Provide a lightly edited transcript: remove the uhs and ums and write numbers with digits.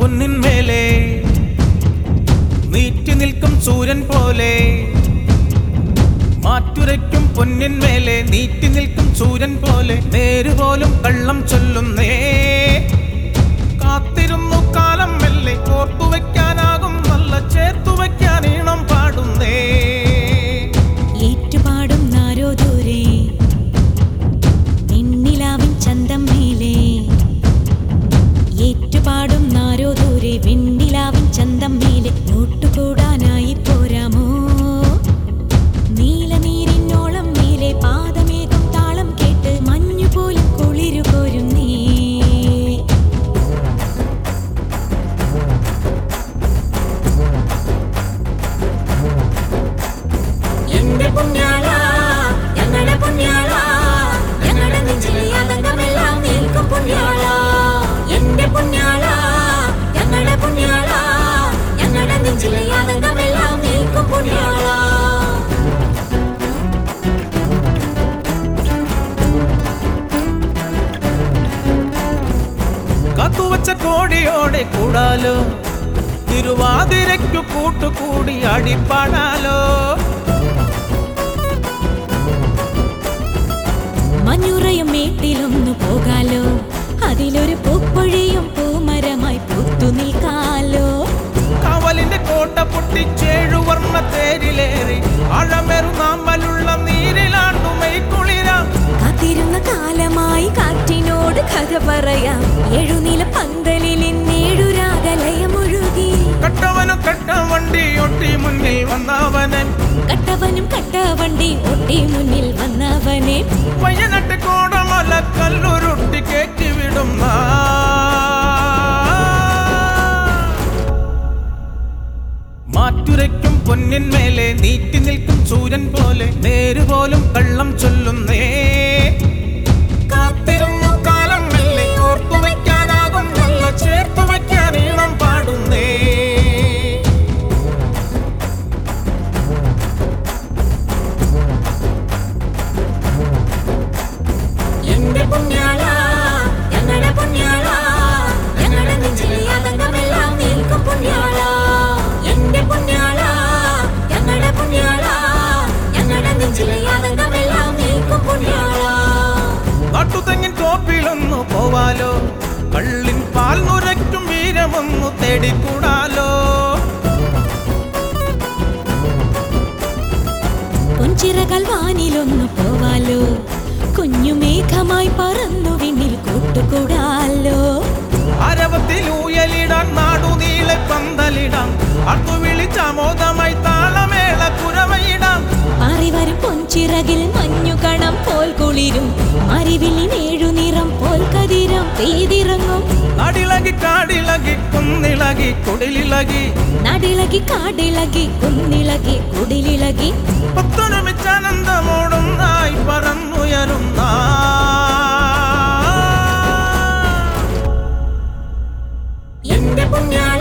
പൊന്നിന്മേലെ നീറ്റി നിൽക്കും സൂര്യൻ പോലെ മാറ്റുരയ്ക്കും പൊന്നിന്മേലെ നീറ്റി നിൽക്കും സൂര്യൻ പോലെ നേരുപോലും കള്ളം ചൊല്ലുന്നേ കാത്തിരുന്നു കാലം മെല്ലെ ഓർത്തുവെക്കാനാകും നല്ല ചേർത്തുവെക്കാൻ ഈണം പാടുന്നേ ഏറ്റുപാടും നാരോ ദൂരെ വെണ്ണിലാവിൻ ചന്തം മേലെ ഏറ്റുപാടും നാരോ ദൂരെ വെണ്ണിലാവിൻ ചന്തം മേലെ കൂട്ടുകൂടാനായി പോരാമോ നീലനീരിനോളം മേലെ പാദമേഘം താളം കേട്ട് മഞ്ഞുപോലും കുളിരു കോരും നീ എന്റെ പുണ്യാള ഞങ്ങളുടെ പുണ്യാള ഞങ്ങളുടെ നെഞ്ചിലെ ആനന്ദമെല്ലാം നിൽക്കും പുണ്യാള എന്റെ പുണ്യാള ഞങ്ങളുടെ പുണ്യാള ഞങ്ങളുടെ നെഞ്ചിലെ ആനന്ദമെല്ലാം നിൽക്കും പുണ്യാള കാത്തുവച്ച കോടിയോടെ കൂടാലോ തിരുവാതിരയ്ക്കു കൂട്ടുകൂടി അടിപ്പാടാലോ മഞ്ഞുറയും മേട്ടിലൊന്നു പോകാലോ അതിലൊരു പൂപ്പൊഴിയും പൂമരമായി പൂത്തു നിൽക്കാലോ കാവലിന്റെ കോട്ട പൊട്ടിച്ചേഴു വർണ്ണ തേരിലേറി ആഴമേറുന്നാമ്പലുള്ള നീരിലാണ്ടുമൈ കുളിരാം കാത്തിരുന്ന കാലമായി കാറ്റിനോട് കഥ പറയാം എഴുനില പന്തലിൽ ഇന്നേഴു രാഗലയമൊഴുകി കട്ടവനും കട്ടവണ്ടി ഒട്ടി മുന്നിൽ വന്നവനെ കട്ടവനും കട്ടവണ്ടി ഒട്ടി മുന്നിൽ വന്നവനെ പയ്യനട്ട് കോടമല കല്ലുരുട്ടി കേറ്റിവിടും മാറ്റുരയ്ക്കും പൊന്നിന്മേലെ നീറ്റി നിൽക്കും സൂര്യൻ പോലെ നേരുപോലും കള്ളം ചൊല്ലുന്നേ കാത്തിരുന്നു കാലം മെല്ലെ ഓർത്തുവെക്കാനാകും നല്ല ചേർത്തുവെക്കാൻ ഈണം പാടുന്നേ എന്റെ പുണ്യാള ഞങ്ങളുടെ പുണ്യാള ഞങ്ങളുടെ നെഞ്ചിലെ ആനന്ദമെല്ലാം നിൽക്കും പുണ്യാള എന്റെ പുണ്യാള ഞങ്ങളുടെ പുണ്യാള ഞങ്ങളുടെ നെഞ്ചിലെ ആനന്ദമെല്ലാം നിൽക്കും പുണ്യാള നാട്ടുതെങ്ങിൻ തോപ്പിലൊന്നു പോവാലോ കള്ളിൻ പാൽ നുരയ്ക്കും വീരമൊന്നു തേടിക്കൂടാലോ പൊൻചിറകൾ വാനിലൊന്നു പോവാലോ കുഞ്ഞുമേഘമായി പറന്നു വിണ്ണിൽ കൂട്ടുകൂടാലോ അരവത്തിൽ ഊയലിടാൻ നാടുനീളെ പന്തലിടാം അടുത്തു വിളിച്ചാമോദമായി താളമേള കുരവയിടാം അറിവരും പൊൻചിറകിൽ മഞ്ഞുകണം പോൽ കുളിരും അറിവില്ലിനേഴു നിറം പോൽ കതിരം പെയ്തിറങ്ങും നടിളകി കാടിളകി കുന്നിളകി കുടിലിളകി നടിളകി കാടിളകി കുന്നിളകി കുടിലിളകി ഒത്തൊരുമിച്ചാനന്ദമോടുന്നായി പറന്നുയരുന്ന എന്റെ പുണ്യാള